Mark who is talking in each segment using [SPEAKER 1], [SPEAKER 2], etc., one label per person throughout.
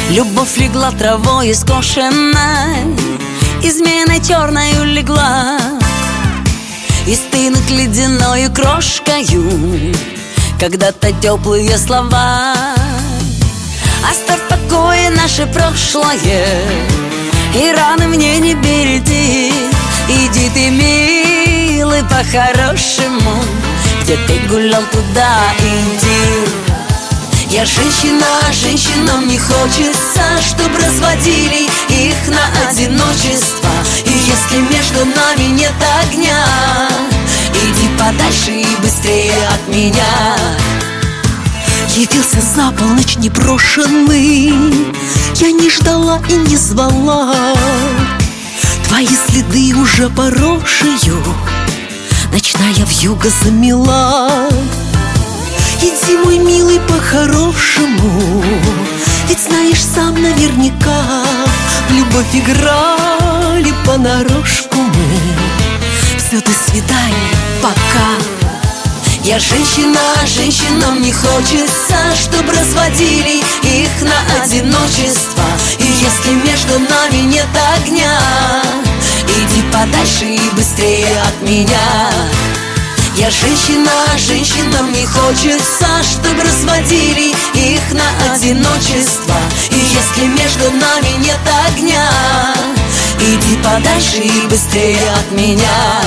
[SPEAKER 1] Любовь легла травой скошенной, изменой черною легла, и стынут ледяною крошкою когда-то теплые слова. Оставь в покое наше прошлое, и раны мне не береги. Иди ты, милый, по-хорошему, где ты гулял, туда иди. Я женщина, женщинам не хочется, чтоб разводили их на одиночество. И если между нами нет огня, иди подальше и быстрее от меня.
[SPEAKER 2] Явился за полночь непрошенный, я не ждала и не звала. Твои следы уже поросшую ночная вьюга замела. Иди, мой милый, по-хорошему, ведь знаешь сам наверняка, в любовь играли понарошку мы. Все, до свидания, пока.
[SPEAKER 1] Я женщина, женщинам не хочется, чтоб разводили их на одиночество. И если между нами нет огня, иди подальше и быстрее от меня. Я женщина, женщинам не хочется, чтоб разводили их на одиночество. И если между нами нет огня, иди подальше и быстрее от меня.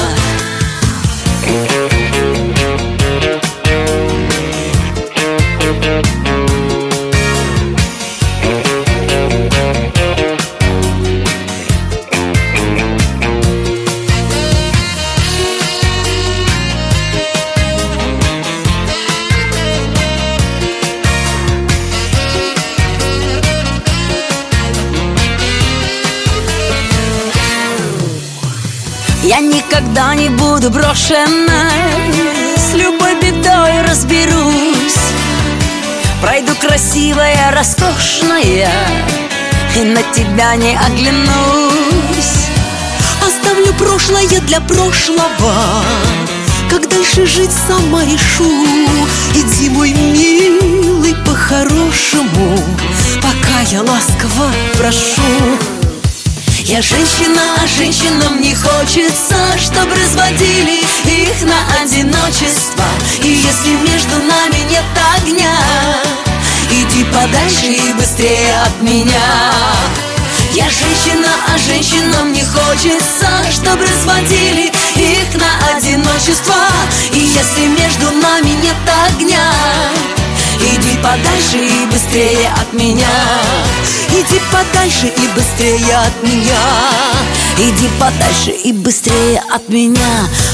[SPEAKER 1] Я никогда не буду брошенной, с любой бедой разберусь. Пройду красивая, роскошная, и на тебя не оглянусь.
[SPEAKER 2] Оставлю прошлое для прошлого, как дальше жить сама решу. Иди, мой милый, по-хорошему, пока я ласково прошу.
[SPEAKER 1] Я женщина, женщинам не хочется, чтоб разводили их на одиночество. И если между нами нет огня, иди подальше и быстрее от меня. Я женщина, а женщинам не хочется, чтоб разводили их на одиночество. И если между нами нет огня, иди подальше и быстрее от меня.
[SPEAKER 2] Иди подальше и быстрее от меня.
[SPEAKER 1] Иди подальше и быстрее от меня.